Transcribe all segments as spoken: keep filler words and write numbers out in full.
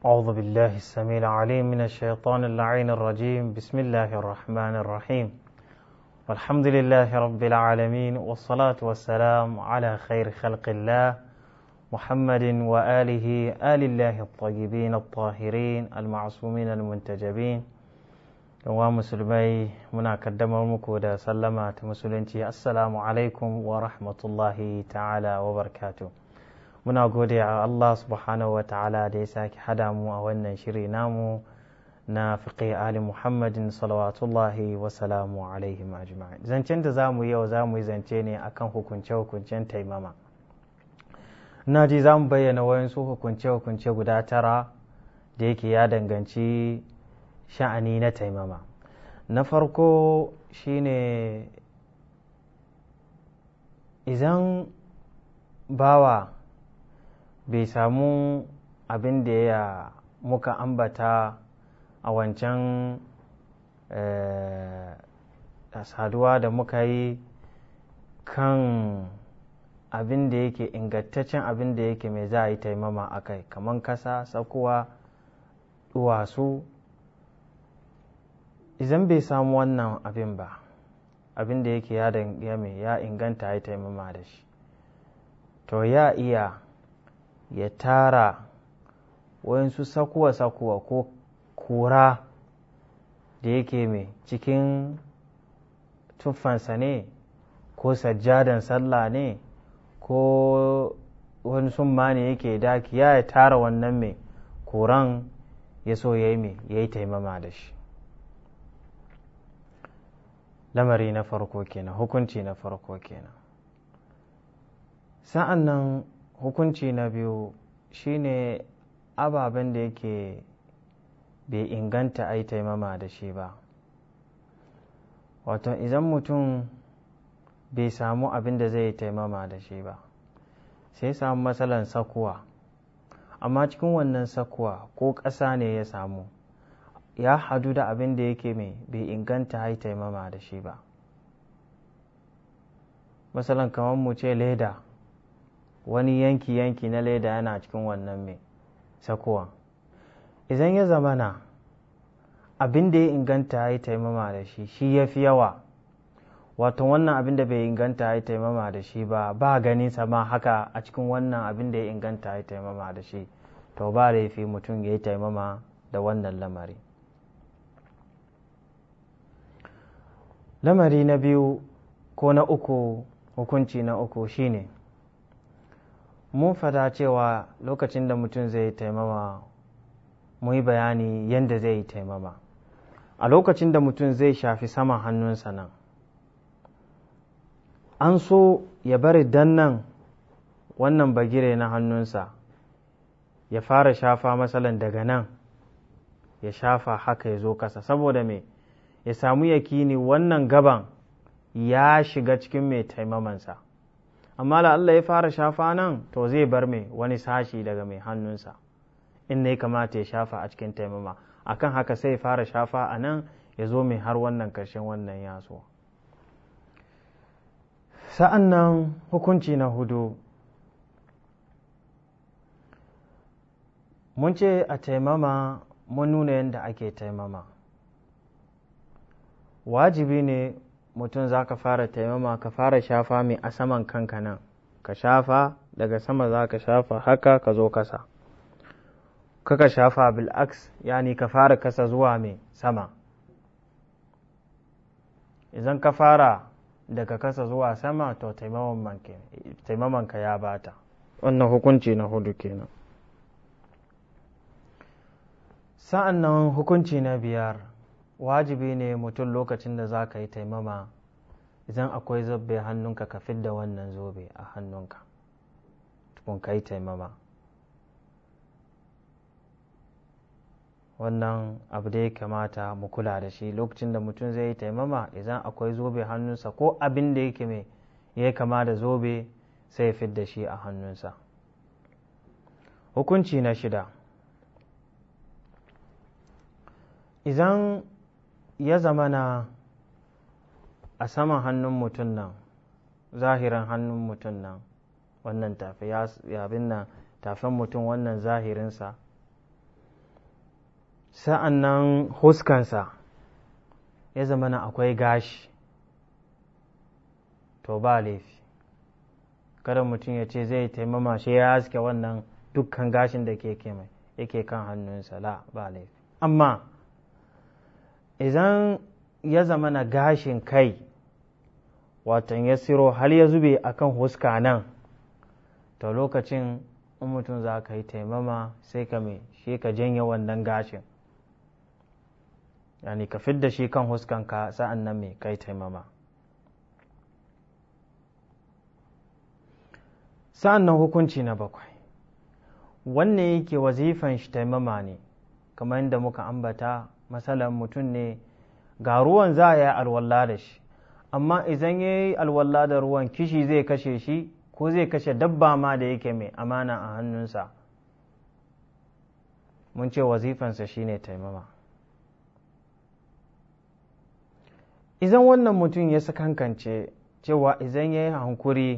أعوذ بالله السميع العليم من الشيطان اللعين الرجيم. بسم الله الرحمن الرحيم. والحمد لله رب العالمين، والصلاة والسلام على خير خلق الله محمد وآله آل الله الطيبين الطاهرين المعصومين المنتجبين. ومسلمي منا قدموا muku da sallama ta musulunci. Assalamu alaikum wa rahmatullahi ta'ala wa barakatuh. Muna gode a Allah subhanahu wa ta'ala da ya sake hada mu a wannan shiri namu na fiqh ali Muhammadin salawatullahi wa salamu alaihi ajma'in. Zancen da zamu yau zamu yi zance ne akan hukunce hukuncen taimama. Ina ji zamu bayyana wayansu hukunce hukunce guda tara da yake ya danganci sha'ani na taimama. Na farko shine idan bawa bai samu abin da ya muka ambata a wancan saduwa da muka yi kan abin da yake ingantaccen abin da yake mai za a yi taimama a kai, kamar kasa, sakuwa, duwatsu. Idan bai samu wannan abin ba, abin da yake ya inganta ya yi taimama da shi, to ya iya ya tara wayansu sakuwa-sakuwa ko kura da yake mai cikin tuffansa ne, ko sajjadan sallah ne, ko wani summa ne yake daki, ya ya tara wannan mai kuran ya so ya yi mai ya yi taimama da shi. Lamari na farko kenan, hukunci na farko kenan. Sa'an nan hukunci na biyu shine ababen da yake bai inganta a yi taimama da shi ba. Wato idan mutum bai samu abin da zai yi taimama da shi ba, sai samu matsalan sakuwa, amma cikin wannan sakuwa ko ƙasa ne ya samu, ya hadu da abin da yake mai bai inganta a yi taimama da shi ba. Matsalan kamar mu ce leda, wani yanki-yanki na leda yana cikin wannan mai sakuwa. Idan ya zamana abin da ya inganta ya yi taimama da shi shi ya fi yawa, wato wannan abin da bai inganta ya yi taimama da shi ba ba ganin sama haka a cikin wannan abin da ya inganta ya yi taimama da shi, to ba laifi mutum ya yi taimama da wannan lamari. Lamari na biyu ko na uku, hukunci na uku shine mun fada cewa lokacin da mutum zai taimama mu yi bayani yadda zai yi taimama. A lokacin da mutum zai shafi saman hannunsa nan, an so ya bari dannan wannan bagire na hannunsa ya fara shafa matsalan daga nan ya shafa haka ya zo kasa, saboda me ya samu yakini wannan gaban ya shiga cikin mai taimamansa. Amma da Allah ya fara shafa nan, to zai bar mai wani sashi daga mai hannunsa in ne kamata ya shafa a cikin taimama. Akan haka sai ya fara shafa a nan ya zo mai har wannan karshen wannan yaso. Sa'an nan hukunci na hudu, mun ce a taimama mun nuna yadda ake taimama. Wajibi ne mutum za ka fara taimama ka fara shafa mai a saman kanka nan, ka shafa daga sama, za ka shafa haka ka zo kasa, kaka shafa bil'aks, yani ka fara kasa zuwa mai sama. Idan ka fara daga kasa zuwa sama, to taimamanka ya bata. Wannan hukunci na hudu kenan. Sa'an nan hukunci na biyar, wajibi ne mutum lokacin da za ka yi taimama, idan akwai zobe hannunka ka fidda wannan zobe a hannunka tukun ka yi taimama. Wannan abu da ya kamata mu kula da shi lokacin da mutum zai yi taimama. Idan akwai zobe hannunsa ko abin da yake mai ya kama da zobe, sai ya fidda shi a hannunsa. Hukunci na shida, idan ya zamana a saman hannun mutum nan, zahirin hannun mutum nan, wannan tafi ya abin nan tafin mutum wannan zahirinsa sa'an nan huskansa ya zama na akwai gashi, to ba laifi. Kada mutum ya ce zai taimama shi ya haske wannan dukkan gashin da ke mai yake kan hannunsa, la ba laifi. Amma idan ya zama na gashin kai watan ya siro har ya zube akan huska nan, to lokacin in mutum za ka yi taimama sai ka mai shi ka janye wannan gashin, yani ka fidda shi kan huskanka sa'an nan mai kai taimama. Sa'an nan hukunci na bakwai, wannan yake wazifan shi taimama ne, kamar yadda muka ambata, masalan mutum ne ga ruwan za a yi alwala da shi, amma idan ya yi alwala da ruwan kishi zai kashe shi ko zai kashe dabba ma da yake mai amana a hannunsa, mun ce wazifansa shine taimama. Idan wannan mutum ya sakankance cewa idan ya yi hankuri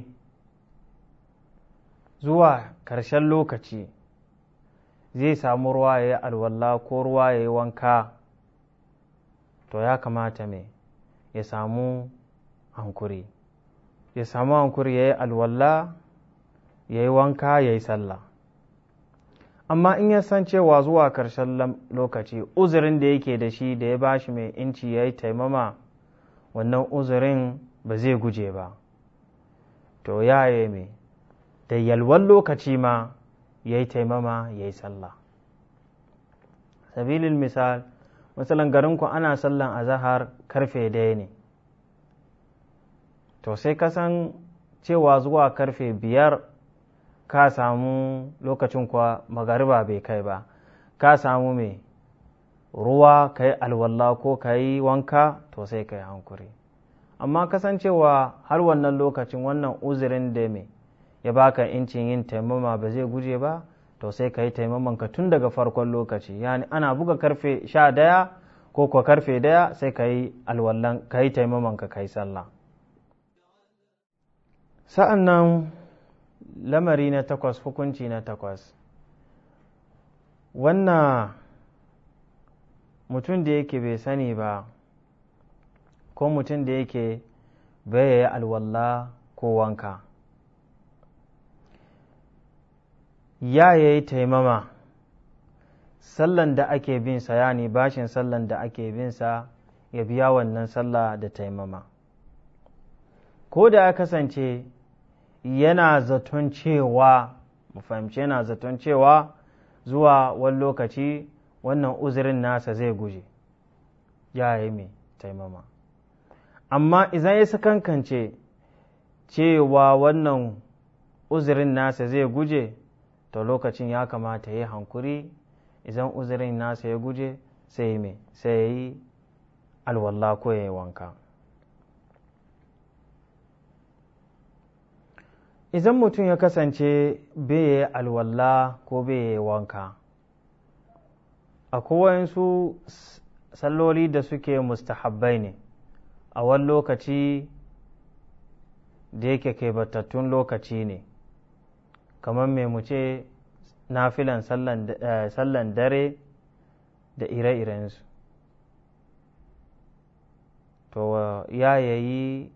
zuwa ƙarshen lokaci zai samu ruwa ya yi alwala ko ruwa ya yi wanka, to ya kamata mai ya samu hankuri ya samu hankuri ya yi alwala ya yi wanka ya yi sallah. Amma in ya san cewa zuwa ƙarshen lokaci uzurin da yake da shi da ya bashi mai inci ya yi taimama, wannan uzurin ba zai guje ba, to ya yi mai da yalwan lokaci ma ya yi taimama ya yi sallah. Sabilin misal, misalin garinku ana sallan azahar karfe daya ne, to sai ka san cewa zuwa karfe biyar ka samu lokacin kuwa magariba bai kai ba, ka samu mai ruwa ka yi alwallah ko ka yi wanka, to sai ka yi hankuri. Amma kasancewa har wannan lokacin wannan uzurin da mai ya baka incin yin taimama ba zai guje ba, to sai ka yi taimamanka tun daga farkon lokaci, yani ana buga karfe sha daya ko kuwa karfe daya sai ka yi alwallan ka yi taimamanka ka yi sallah. Sa'an nan lamari na takwas, hukunci na takwas, wannan mutum da yake bai sani ba ko mutum da yake bai yi alwalla ko wanka, ya yi taimama, sallan da ake binsa, yani bashin sallan da ake binsa ya biya wannan sallah da taimama. Ko da ya kasance yana zaton cewa, mu fahimci yana zaton cewa zuwa wani lokaci wannan uzurin nasa zai guje, ya yi mai taimama. Amma idan ya sakankance cewa wannan uzurin nasa zai guje, to lokacin ya kamata ya yi hankuri. Idan uzurin nasa ya guje sai mai sai ya yi alwallah ko ya yi wanka. Idan mutum ya kasance bai yi alwallah ko bai yi wanka, akwai wayansu salloli da suke mustahabbai ne a wani lokaci da yake keɓantattun lokaci ne, kamar mai mu ce nafilan sallan dare da ire-irensu, to ya yayi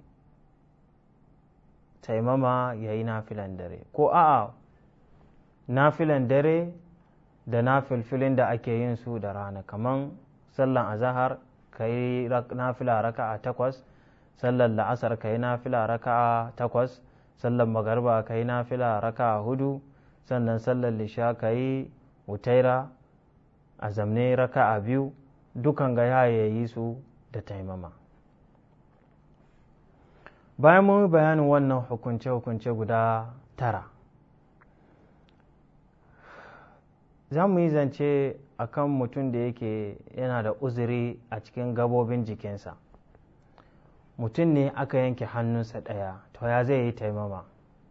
taimama ya yi nafilan dare, ko a'a nafilan dare da nafilfilin da ake yin su da rana, kamar sallan azahar ka yi nafila raka'a takwas, sallan la'asar ka yi nafila raka'a takwas, sallan magarba ka yi nafila raka'a hudu, sannan sallan lisha ka yi wutaira a zamne raka'a biyu, dukan ga ya yi su da taimama. Bayan mun bayanin wannan hukunce-hukunce guda tara, za mu yi zance a kan mutum da yake yana da uzuri a cikin gabobin jikinsa. Mutum ne aka yanke hannunsa ɗaya, to ya zai yi taimama?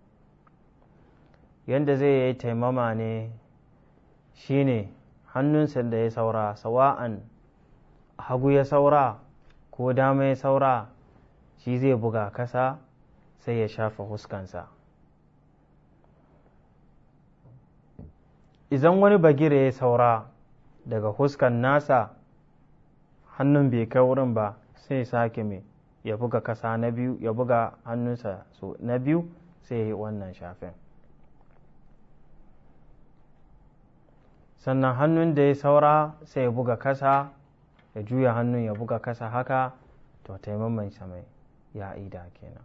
Yanda zai yi taimama ne shi ne hannunsa da ya saura, sawa'an hagu ya saura ko dama ya saura, shi zai buga kasa sai ya shafa huskansa. Idan wani bagire ya saura daga huskan nasa hannun bai kai wurin ba sai sake mai ya buga kasa na biyu ya buga hannunsa so na biyu sai ya yi wannan shafin. Sannan hannun da ya saura sai ya buga kasa ya juya hannun ya buga kasa haka, to taimaman sa mai ya ida kenan.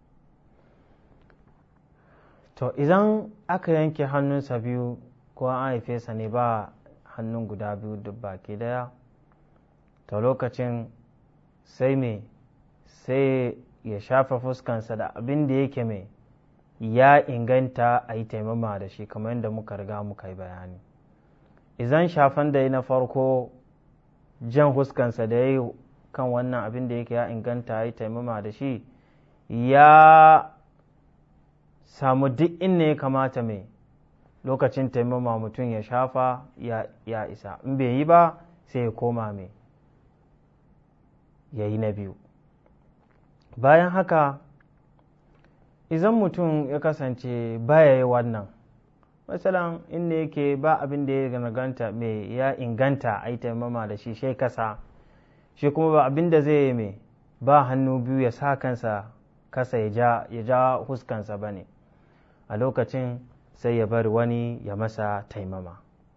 To idan aka yanke hannunsa biyu ko an haife sa ne ba hannun guda biyu duk baki daya, to lokacin sai me sai ya shafa fuskansa da abin da yake mai ya inganta a yi taimama da shi kamar yadda muka riga muka yi bayani. Idan shafan da ya na farko jan fuskansa da ya yi kan wannan abin da yake ya inganta a yi taimama da shi ya samu duk inda ya kamata mai lokacin taimama mutum ya shafa ya, ya isa, in bai yi ba sai ya koma mai ya yi na biyu. Bayan haka idan mutum ya kasance baya yi wannan, matsalan inda yake ba abin da ya ganta mai ya inganta a yi taimama da shi shai kasa, shi kuma ba abin da zai yi mai ba hannu biyu ya sa kansa kasa ya ja, ya ja huskansa ba ne, a lokacin sai ya bari wani ya masa taimama.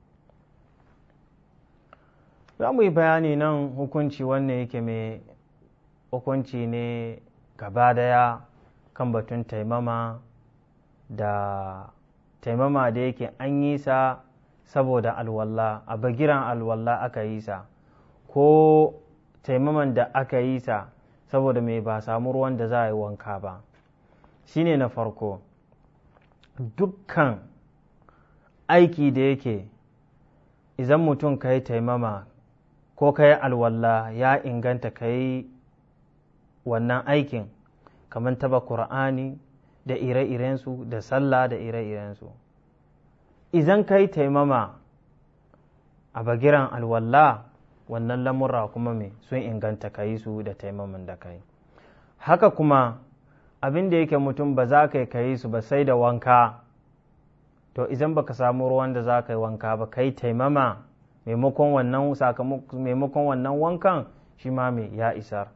Za mu yi bayani nan hukunci wannan yake mai hukunci ne gaba daya kan batun taimama, da taimama da yake an yi sa saboda alwalla, a bagiran alwalla aka yi sa, ko taimaman da aka yi sa saboda mai ba samu ruwan da za a yi wanka ba. Shi ne na farko, dukkan aiki da yake idan mutum ka yi taimama ko ka yi alwalla ya inganta ka yi wannan aikin, kamar taba Kur'ani da ire-irensu da sallah da ire-irensu. Idan ka yi taimama a bagiran alwalla, wannan lamurra kuma mai sun inganta ka yi su da taimaman da ka yi. Haka kuma abin da yake mutum ba za ka yi ka yi su ba sai da wanka, to idan baka samu ruwan da za ka yi wanka ba ka yi taimama maimakon wannan maimakon wannan wankan, shi ma mai ya isar.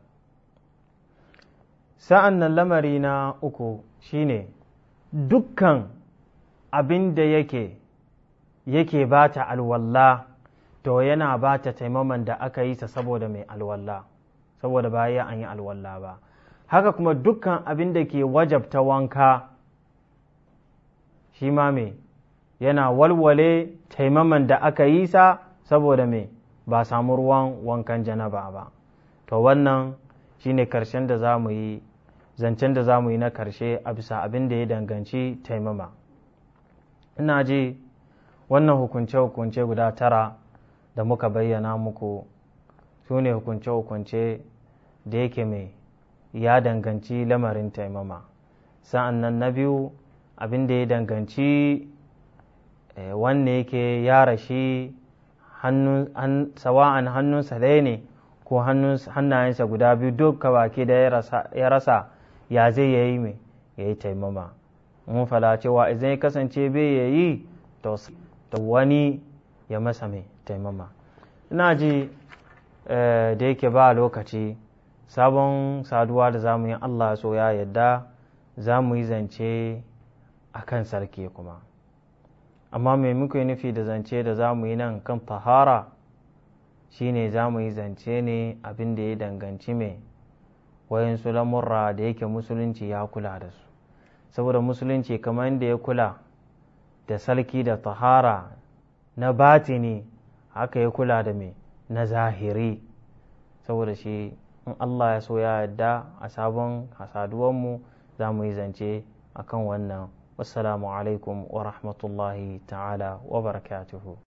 Sa'an nan lamari na uku shine dukkan abin da yake yake ba ta alwalla, to yana ba ta taimaman da aka yi ta saboda mai alwalla, saboda ba ya an yi alwalla ba. Haka kuma dukkan abin da ke wajabta wanka, shi ma mai yana walwale taimaman da aka yi sa saboda mai ba samu ruwan wankan janaba ba. To wannan shine karshen da za mu yi zancen da za mu yi na karshe a bisa abin da ya danganci taimama. Ina ji wannan hukunce-hukunce guda tara da muka bayyana muku su ne hukunce-hukunce da yake mai ya danganci lamarin taimama. Sa'an nan na biyu abin da ya danganci eh, wanne yake ya rashi sawa'an hannunsa ɗaya ne ko hannayensa guda biyu duka baki da ya rasa, ya zai yayi mai ya yi taimama. Mun fala cewa idan ya kasance bai ya yi to wani ya masa mai taimama. Ina ji da yake ba lokaci, sabon saduwa da za mu yi Allah so ya yadda za mu yi zance a kan sarki kuma. Amma mai muka nufi da zance da za mu yi nan kan tahara shine za mu yi zance ne abin da ya danganci mai wayansu lamurra da yake musulunci ya kula da su, saboda musulunci kamar yadda ya kula da sarki da tahara na batini, haka ya kula da mai na zahiri. Saboda shi in Allah ya so ya yadda a sabon hasaduwanmu za mu yi zance akan wannan. Wassalamu alaikum wa rahmatullahi ta'ala wa barakatuhu.